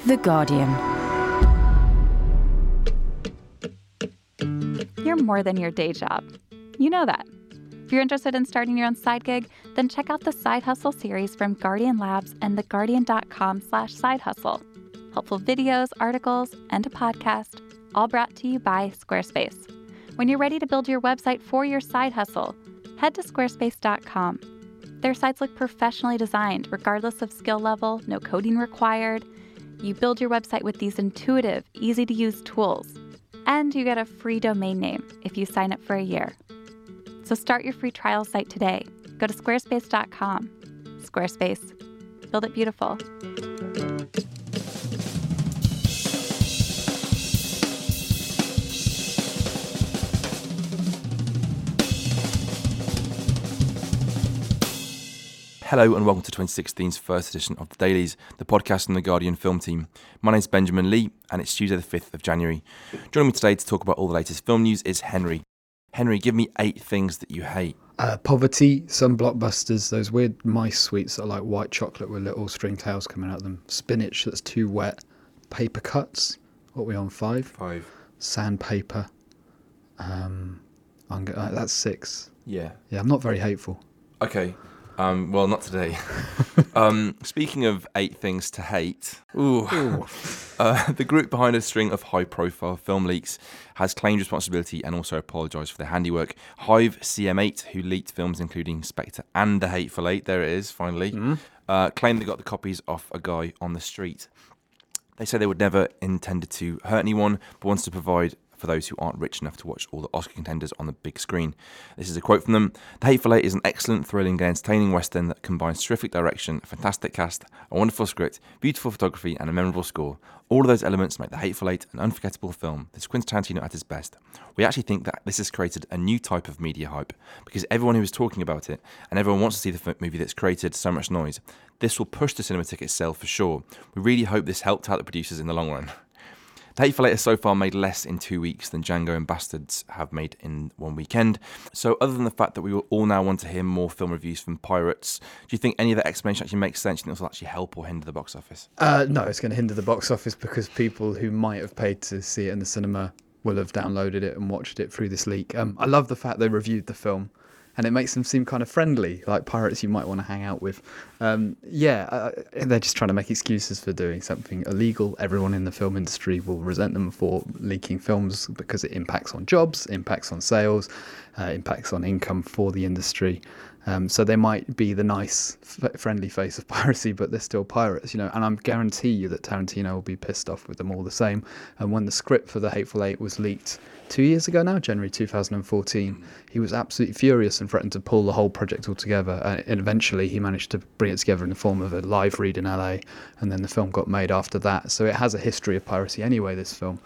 The Guardian. You're more than your day job. You know that. If you're interested in starting your own side gig, then check out the Side Hustle series from Guardian Labs and theguardian.com/sidehustle. Helpful videos, articles, and a podcast, all brought to you by Squarespace. When you're ready to build your website for your side hustle, head to squarespace.com. Their sites look professionally designed, regardless of skill level, no coding required. You build your website with these intuitive, easy-to-use tools. And you get a free domain name if you sign up for a year. So start your free trial site today. Go to squarespace.com. Squarespace. Build it beautiful. Hello and welcome to 2016's first edition of The Dailies, the podcast from the Guardian film team. My name's Benjamin Lee and it's Tuesday the 5th of January. Joining me today to talk about all the latest film news is Henry. Henry, give me 8 things that you hate. Poverty, some blockbusters, those weird mice sweets that are like white chocolate with little string tails coming out of them, spinach that's too wet, paper cuts, what are we on, 5? 5. Sandpaper, that's 6. Yeah, I'm not very hateful. Okay. Well, not today. Speaking of 8 things to hate, the group behind a string of high-profile film leaks has claimed responsibility and also apologised for their handiwork. Hive CM8, who leaked films including Spectre and The Hateful Eight, there it is, finally, claimed they got the copies off a guy on the street. They say they would never intended to hurt anyone, but wanted to provide for those who aren't rich enough to watch all the Oscar contenders on the big screen. This is a quote from them. The Hateful Eight is an excellent, thrilling and entertaining western that combines terrific direction, a fantastic cast, a wonderful script, beautiful photography and a memorable score. All of those elements make The Hateful Eight an unforgettable film. This is Quentin Tarantino at his best. We actually think that this has created a new type of media hype because everyone who is talking about it and everyone wants to see the movie that's created so much noise. This will push the cinema ticket sale for sure. We really hope this helped out the producers in the long run. The Hateful Eight has so far made less in 2 weeks than Django and Bastards have made in one weekend. So other than the fact that we will all now want to hear more film reviews from pirates, do you think any of that explanation actually makes sense? Do you think this will actually help or hinder the box office? No, it's going to hinder the box office because people who might have paid to see it in the cinema will have downloaded it and watched it through this leak. I love the fact they reviewed the film. And it makes them seem kind of friendly, like pirates you might want to hang out with. They're just trying to make excuses for doing something illegal. Everyone in the film industry will resent them for leaking films because it impacts on jobs, impacts on sales, impacts on income for the industry. So they might be the nice, friendly face of piracy, but they're still pirates, And I guarantee you that Tarantino will be pissed off with them all the same. And when the script for The Hateful Eight was leaked 2 years ago now, January 2014, he was absolutely furious and threatened to pull the whole project altogether. And eventually he managed to bring it together in the form of a live read in LA. And then the film got made after that. So it has a history of piracy anyway, this film.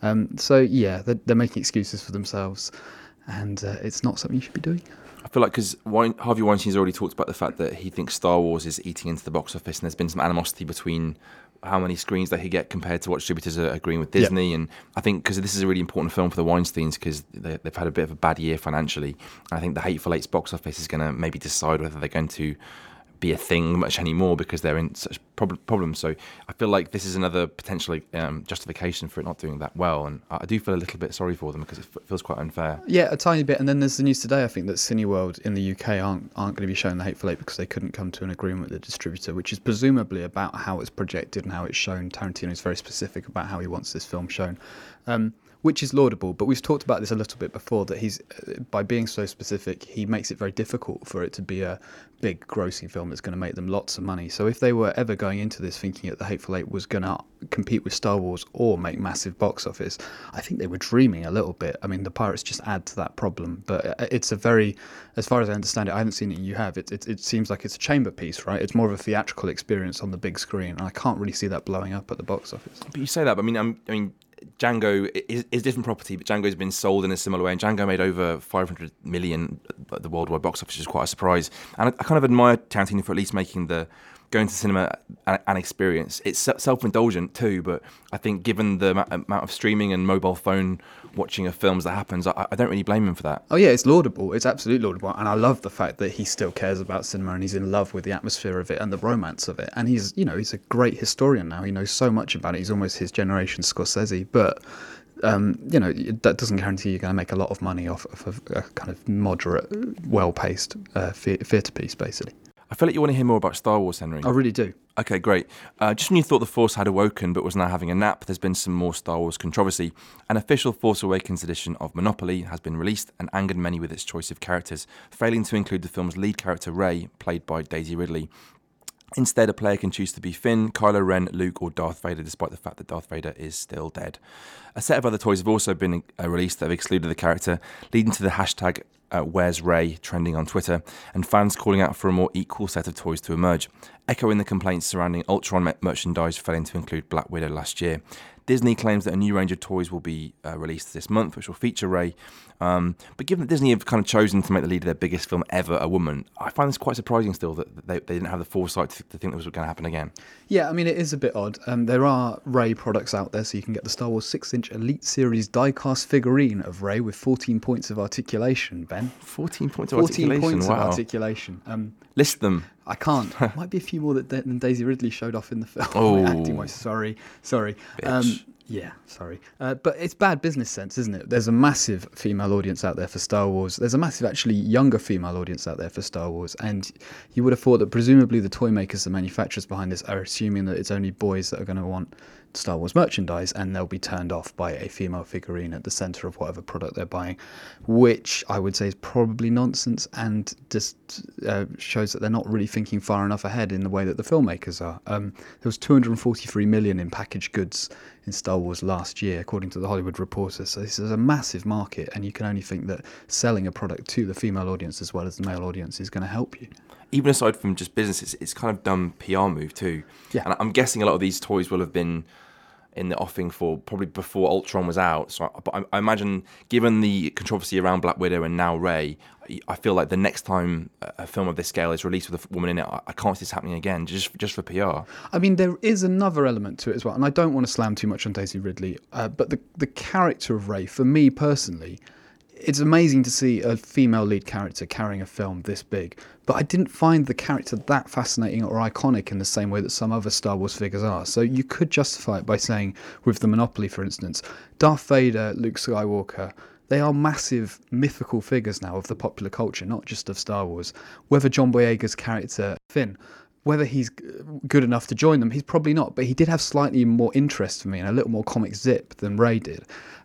They're making excuses for themselves. And it's not something you should be doing. I feel like because Harvey Weinstein's already talked about the fact that he thinks Star Wars is eating into the box office, and there's been some animosity between how many screens they could get compared to what distributors are agreeing with Disney. And I think because this is a really important film for the Weinsteins because they've had a bit of a bad year financially. I think the Hateful Eight's box office is going to maybe decide whether they're going to be a thing much anymore because they're in such problems. So I feel like this is another potentially justification for it not doing that well, and I do feel a little bit sorry for them because it feels quite unfair. Yeah, a tiny bit. And then there's the news today, I think, that Cineworld in the UK aren't going to be showing The Hateful Eight because they couldn't come to an agreement with the distributor, which is presumably about how it's projected and how it's shown. Tarantino is very specific about how he wants this film shown. Which is laudable, but we've talked about this a little bit before, that he's, by being so specific, he makes it very difficult for it to be a big grossing film that's going to make them lots of money. So if they were ever going into this thinking that The Hateful Eight was going to compete with Star Wars or make massive box office, I think they were dreaming a little bit. I mean, the pirates just add to that problem, but it's a very, as far as I understand it, I haven't seen it, you have, it seems like it's a chamber piece, right? It's more of a theatrical experience on the big screen, and I can't really see that blowing up at the box office. But you say that, but I mean, Django is different property, but Django's been sold in a similar way, and Django made over 500 million at the worldwide box office, which is quite a surprise. And I kind of admire Tarantino for at least making the going to cinema an experience. It's self-indulgent too, but I think given the amount of streaming and mobile phone watching of films that happens, I don't really blame him for that. Oh yeah, it's laudable. It's absolutely laudable, and I love the fact that he still cares about cinema and he's in love with the atmosphere of it and the romance of it. And he's a great historian now. He knows so much about it. He's almost his generation's Scorsese, but that doesn't guarantee you're going to make a lot of money off of a kind of moderate, well-paced theatre piece, basically. I feel like you want to hear more about Star Wars, Henry. I really do. Okay, great. Just when you thought the Force had awoken but was now having a nap, there's been some more Star Wars controversy. An official Force Awakens edition of Monopoly has been released and angered many with its choice of characters, failing to include the film's lead character Rey, played by Daisy Ridley. Instead, a player can choose to be Finn, Kylo Ren, Luke or Darth Vader, despite the fact that Darth Vader is still dead. A set of other toys have also been released that have excluded the character, leading to the hashtag Where's Rey trending on Twitter, and fans calling out for a more equal set of toys to emerge, echoing the complaints surrounding Ultron merchandise failing to include Black Widow last year. Disney claims that a new range of toys will be released this month, which will feature Rey. But given that Disney have kind of chosen to make the lead of their biggest film ever a woman, I find this quite surprising still that they didn't have the foresight to think this was going to happen again. Yeah, I mean, it is a bit odd. There are Rey products out there, so you can get the Star Wars 6-inch Elite Series die-cast figurine of Rey with 14 points of articulation, Ben. 14 points of articulation, 14 points wow. of articulation. List them. I can't. Might be a few more than Daisy Ridley showed off in the film. Oh. Acting-wise, sorry. Bitch. Yeah, sorry. But it's bad business sense, isn't it? There's a massive female audience out there for Star Wars. There's a massive, actually, younger female audience out there for Star Wars. And you would have thought that presumably the toy makers and manufacturers behind this are assuming that it's only boys that are going to want Star Wars merchandise, and they'll be turned off by a female figurine at the centre of whatever product they're buying, which I would say is probably nonsense and just shows that they're not really thinking far enough ahead in the way that the filmmakers are. There was 243 million in packaged goods in Star Wars last year, according to the Hollywood Reporter. So this is a massive market, and you can only think that selling a product to the female audience as well as the male audience is going to help you. Even aside from just business, it's kind of dumb PR move too. Yeah. And I'm guessing a lot of these toys will have been in the offing for probably before Ultron was out. So I imagine, given the controversy around Black Widow and now Rey, I feel like the next time a film of this scale is released with a woman in it, I can't see this happening again, just for PR. I mean, there is another element to it as well, and I don't want to slam too much on Daisy Ridley, but the character of Rey, for me personally, it's amazing to see a female lead character carrying a film this big, but I didn't find the character that fascinating or iconic in the same way that some other Star Wars figures are. So you could justify it by saying, with the Monopoly, for instance, Darth Vader, Luke Skywalker, they are massive mythical figures now of the popular culture, not just of Star Wars. Whether John Boyega's character, Finn, whether he's good enough to join them, he's probably not, but he did have slightly more interest for me and a little more comic zip than Rey did.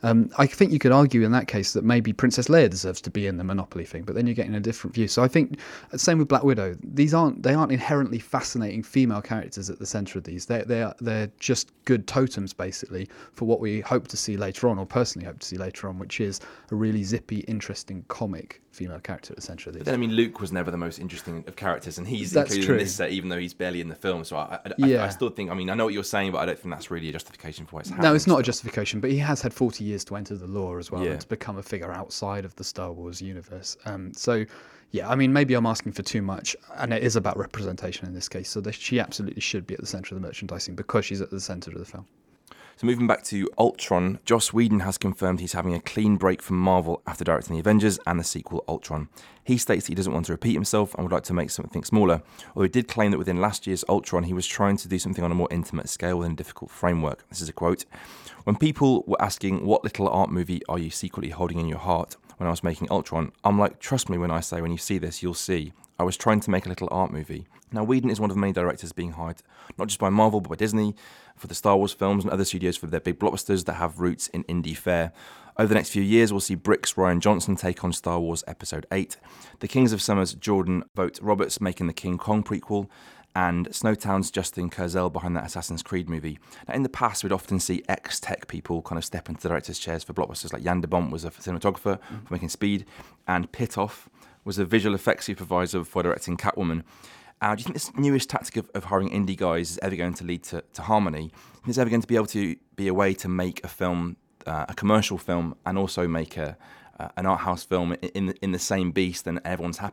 I think you could argue in that case that maybe Princess Leia deserves to be in the Monopoly thing, but then you're getting a different view. So I think, same with Black Widow, they aren't inherently fascinating female characters at the centre of these. They're just good totems, basically, for what we hope to see later on, or personally hope to see later on, which is a really zippy, interesting comic female character at the centre of these. But then, I mean, Luke was never the most interesting of characters, and he's That's included true. in this set, even though he's barely in the film. So Yeah. I still think, I mean, I know what you're saying, but I don't think that's really a justification for why it's happening. No, it's not a still. justification, but he has had 40 years to enter the lore as well, Yeah. and to become a figure outside of the Star Wars universe. So, yeah, I mean, maybe I'm asking for too much, and it is about representation in this case. So she absolutely should be at the centre of the merchandising because she's at the centre of the film. So moving back to Ultron, Joss Whedon has confirmed he's having a clean break from Marvel after directing The Avengers and the sequel Ultron. He states that he doesn't want to repeat himself and would like to make something smaller, although he did claim that within last year's Ultron he was trying to do something on a more intimate scale within a difficult framework. This is a quote. "When people were asking what little art movie are you secretly holding in your heart when I was making Ultron, I'm like, trust me when I say when you see this, you'll see. I was trying to make a little art movie." Now, Whedon is one of the many directors being hired, not just by Marvel, but by Disney, for the Star Wars films and other studios for their big blockbusters that have roots in indie fare. Over the next few years, we'll see Brick's Rian Johnson take on Star Wars Episode 8, the Kings of Summer's Jordan Vogt Roberts making the King Kong prequel, and Snowtown's Justin Kurzel behind that Assassin's Creed movie. Now, in the past, we'd often see ex-tech people kind of step into directors' chairs for blockbusters, like Jan de Bont was a cinematographer for making Speed, and Pitoff was a visual effects supervisor for directing Catwoman. Do you think this newest tactic of hiring indie guys is ever going to lead to harmony? Do you think it's ever going to be able to be a way to make a film, a commercial film, and also make an art house film in the same beast, and everyone's happy?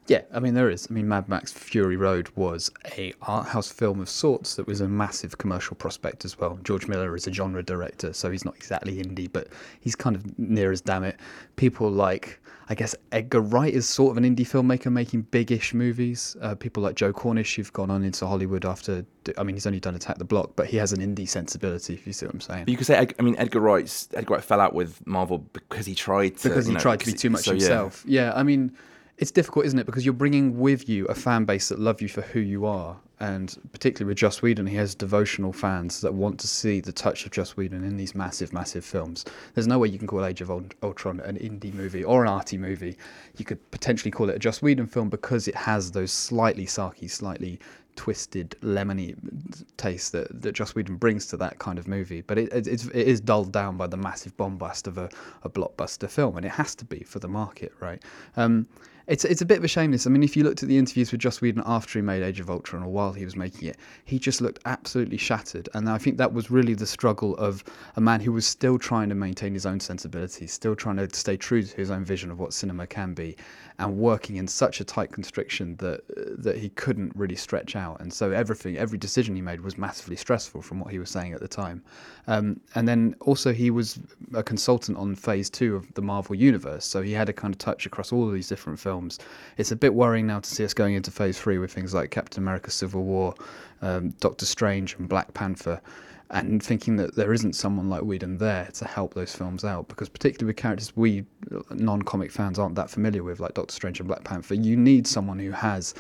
Yeah, I mean, there is. I mean, Mad Max Fury Road was a art house film of sorts that was a massive commercial prospect as well. George Miller is a genre director, so he's not exactly indie, but he's kind of near as damn it. People like, I guess, Edgar Wright is sort of an indie filmmaker making big-ish movies. People like Joe Cornish who've gone on into Hollywood after, I mean, he's only done Attack the Block, but he has an indie sensibility, if you see what I'm saying. But you could say, I mean, Edgar Wright fell out with Marvel because he tried to... Because he tried to be too much himself. Yeah, I mean... It's difficult, isn't it? Because you're bringing with you a fan base that love you for who you are. And particularly with Joss Whedon, he has devotional fans that want to see the touch of Joss Whedon in these massive, massive films. There's no way you can call Age of Ultron an indie movie or an arty movie. You could potentially call it a Joss Whedon film because it has those slightly sarky, slightly twisted, lemony taste that Joss Whedon brings to that kind of movie. But it is dulled down by the massive bombast of a blockbuster film. And it has to be for the market, right? It's a bit of a shame, this. I mean, if you looked at the interviews with Joss Whedon after he made Age of Ultron or while he was making it, he just looked absolutely shattered. And I think that was really the struggle of a man who was still trying to maintain his own sensibilities, still trying to stay true to his own vision of what cinema can be, and working in such a tight constriction that he couldn't really stretch out. And so every decision he made was massively stressful from what he was saying at the time. And then also he was a consultant on Phase 2 of the Marvel Universe, so he had a kind of touch across all of these different films. It's a bit worrying now to see us going into Phase 3 with things like Captain America Civil War, Doctor Strange and Black Panther, and thinking that there isn't someone like Whedon there to help those films out, because particularly with characters we non-comic fans aren't that familiar with, like Doctor Strange and Black Panther, you need someone who has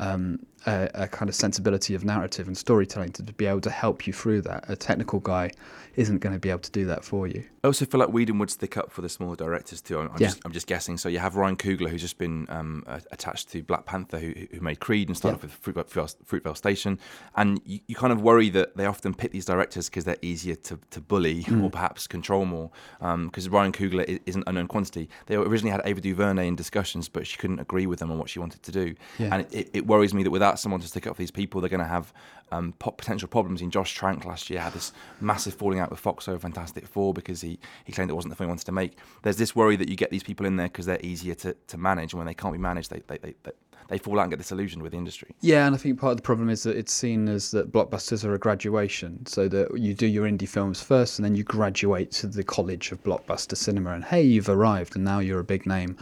a kind of sensibility of narrative and storytelling to be able to help you through that. A technical guy isn't going to be able to do that for you. I also feel like Whedon would stick up for the smaller directors too. I'm just guessing. So you have Ryan Coogler, who's just been attached to Black Panther, who made Creed and started off with Fruitvale Station. And you kind of worry that they often pick these directors because they're easier to bully or perhaps control more. Because Ryan Coogler isn't an unknown quantity. They originally had Ava DuVernay in discussions, but she couldn't agree with them on what she wanted to do. Yeah. And it worries me that without someone to stick up for these people, they're going to have potential problems. In Josh Trank last year had this massive falling out with Fox over Fantastic Four because he claimed it wasn't the film he wanted to make. There's this worry that you get these people in there because they're easier to manage, and when they can't be managed, they fall out and get disillusioned with the industry. Yeah, and I think part of the problem is that it's seen as that blockbusters are a graduation, so that you do your indie films first and then you graduate to the college of blockbuster cinema, and hey, you've arrived and now you're a big name.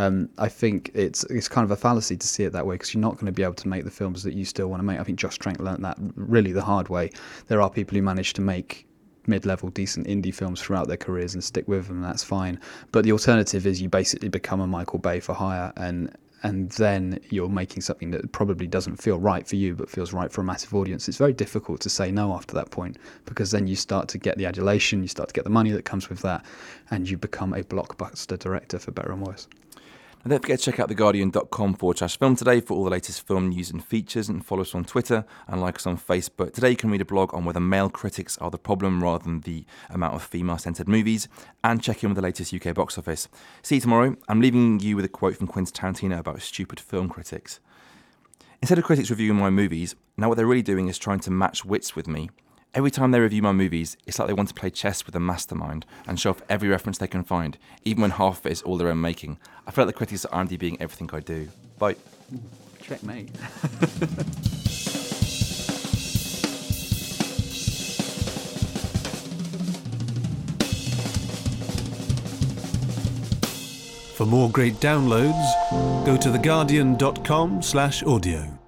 I think it's kind of a fallacy to see it that way, because you're not going to be able to make the films that you still want to make. I think Josh Trank learned that really the hard way. There are people who manage to make mid-level decent indie films throughout their careers and stick with them, and that's fine. But the alternative is you basically become a Michael Bay for hire, and then you're making something that probably doesn't feel right for you but feels right for a massive audience. It's very difficult to say no after that point, because then you start to get the adulation, you start to get the money that comes with that, and you become a blockbuster director, for better and worse. And don't forget to check out theguardian.com/film today for all the latest film news and features, and follow us on Twitter and like us on Facebook. Today you can read a blog on whether male critics are the problem rather than the amount of female-centred movies, and check in with the latest UK box office. See you tomorrow. I'm leaving you with a quote from Quentin Tarantino about stupid film critics. Instead of critics reviewing my movies, now what they're really doing is trying to match wits with me. Every time they review my movies, it's like they want to play chess with a mastermind and show off every reference they can find, even when half of it is all their own making. I feel like the critics are IMDbing everything I do. Bye. Checkmate. For more great downloads, go to theguardian.com/audio.